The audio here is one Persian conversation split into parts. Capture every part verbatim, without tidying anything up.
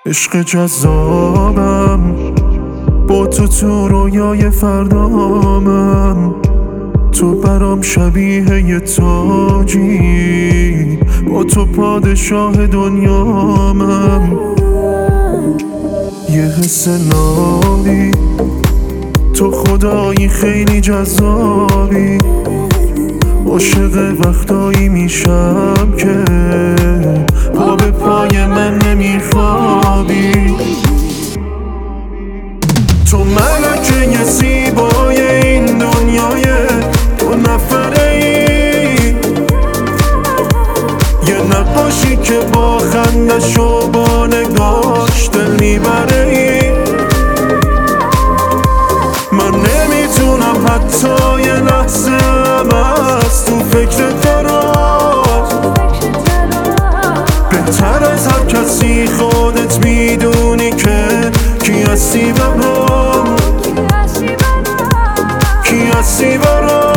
عشق جذابم، با تو تو رویای فردامم. تو برام شبیه یه تاجی، با تو پادشاه دنیامم. یه حس نابی، تو خدایی خیلی جذابی. عاشق وقتایی میشم که پا به پای من نمیخوابی. تو ملکه زیبای این دنیای دو نفره ای، یه نقاشی که با خندش و با نگاش دل میبره ای. من نمیتونم حتی یه لحظه هم از تو فکر تراز. بهتر از هر کسی خودت میدونی که کی هستی برام، کی هستی برام.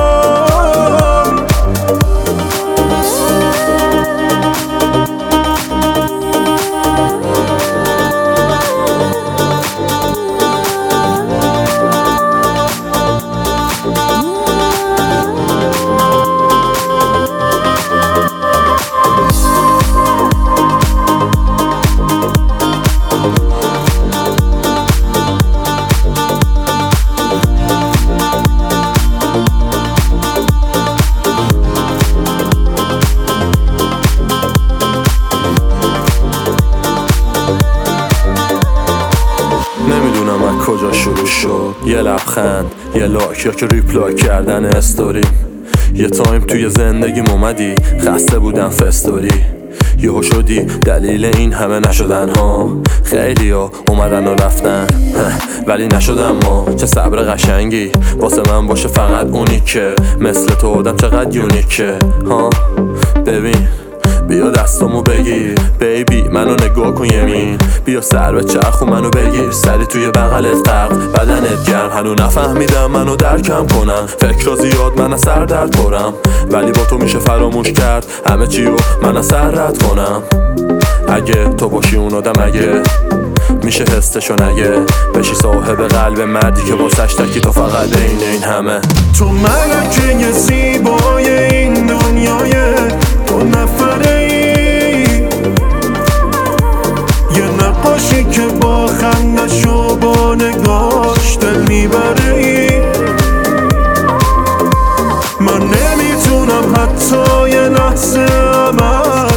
نمیدونم از کجا شروع شد، یه لبخند، یه لایک یا که ریپلای کردن استوری. یه تایم توی زندگیم اومدی، خسته بودم فستوری. یهو شدی دلیل این همه نشدن ها. خیلی ها اومدن و رفتن ولی نشدم ما. چه صبر قشنگی واسه من باشه فقط اونی که مثل تو آدم چقدر یونیکه ها. ببین بیا دستامو بگیر بیبی، منو نگاه کن یمین. بیا سر به چرخ و منو بگیر، سری توی بغلت غرق، بدنت گرم. هنو نفهمیدم منو درکم کنم، فکر زیاد من از سر درد پرم. ولی با تو میشه فراموش کرد همه چی رو من از سر رد کنم. اگه تو باشی اون آدم، اگه میشه حسشو نگه بشی صاحب قلب مردی که واسش تکی تو فقط این این همه. تو ملکه زیبای این دنیای دو نفره ای، یه نقاشی که با خندش و با نگاش دل میبره ای. من نمیتونم حتی یه لحظه هم